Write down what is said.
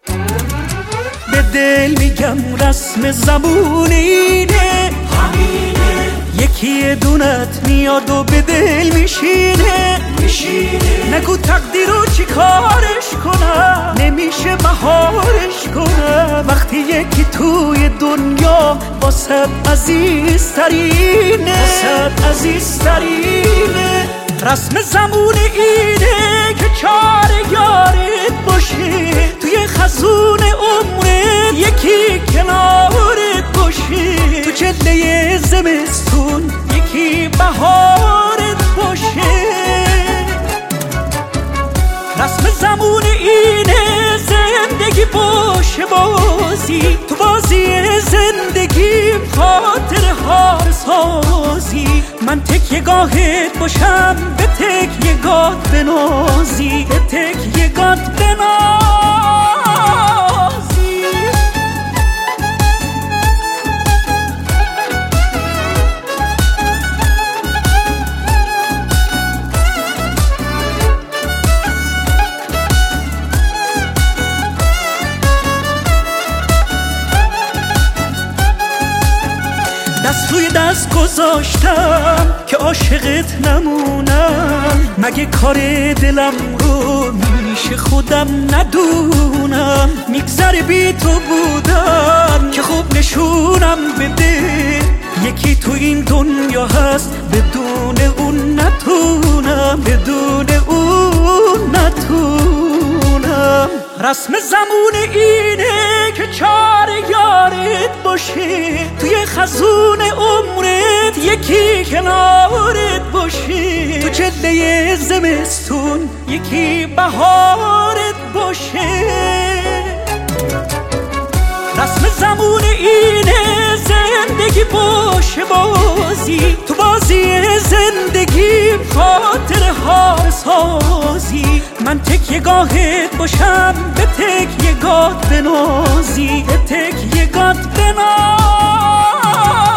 به دل میگم رسم زبون اینه، یکی دونت میاد و به دل میشینه. نگو تقدیرو چی کارش کنم، نمیشه مهارش کنم وقتی یکی توی دنیا واسه عزیزترینه. رسم زمون اینه که چار یارت باشه، توی خزون عمرت یکی کنارت باشه، تو چله زمستون یکی بهارت باشه. رسم زمون اینه زندگی باشه بازی، تو بازی زندگی خاطر هار سازی. من تکیه گاهت باشم، به تکیه گات بنازی، به تکیه گات بنازی. دست روی دست گذاشتم که عاشقت نمونم، مگه کار دلم رو میشه خودم ندونم. میگذره بی تو بودم که خوب نشونم بده، یکی تو این دنیا هست بدون اون نتونم، بدون اون نتونم. رسم زمون اینه که چار یارت باشه، توی خزون عمرت یکی کنارت باشه، تو چله زمستون یکی بهارت باشه. رسم زمون اینه زندگی باشه بازی، تو بازی زندگی خاطر هار سازی. من تکیه گاهت باشم، به تکیه گات بنازی، به تکیه گات بنازی.